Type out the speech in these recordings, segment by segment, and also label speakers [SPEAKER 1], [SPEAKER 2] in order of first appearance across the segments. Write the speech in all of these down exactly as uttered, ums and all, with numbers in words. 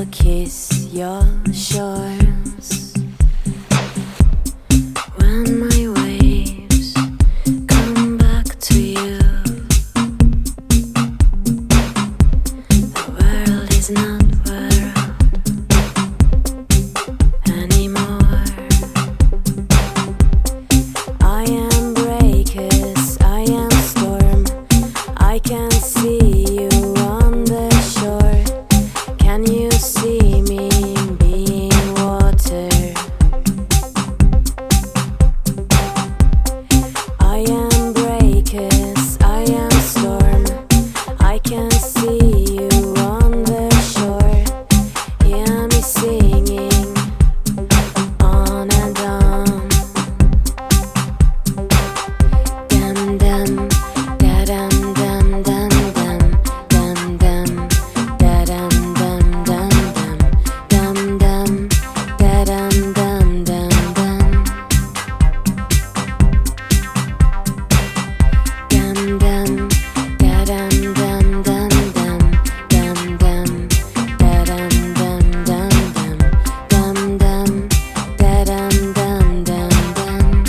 [SPEAKER 1] kiss your shores when my waves come back to you. The world is not world anymore. I am breakers, I am storm. I can see you on the shore. Can you see me being water? I am breakers, I am storm. I can see you on the shore. Hear me singing on and on. Dum dum, da dum dum dum dum, dum dum, da dum dum dum dum, dum dum, da dum dum dum dum, dum dum, da dum dum dum dum, dum dum, da dum dum dum dum, dum dum, da dum dum dum dum.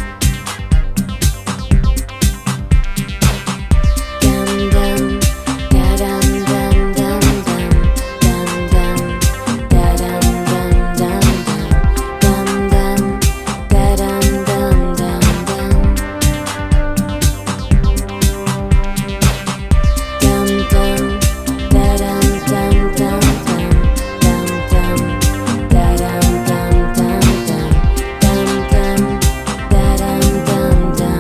[SPEAKER 1] Dum dum, da dum dum dum dum, dum dum, da dum dum dum dum, dum dum, da dum dum dum dum, dum dum, da dum dum dum dum, dum dum, da dum dum dum dum, dum dum, da dum dum dum dum.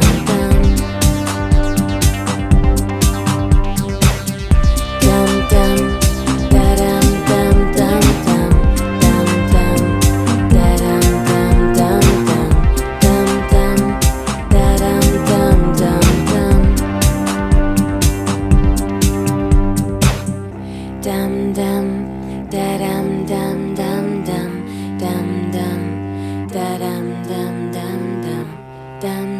[SPEAKER 1] Dum dum, da dum dum dum dum, dum dum, da dum dum dum dum, dum dum, da dum dum dum dum. Dum dum, da dum dum dum dum, dum dum, da dum dum dum dum, dum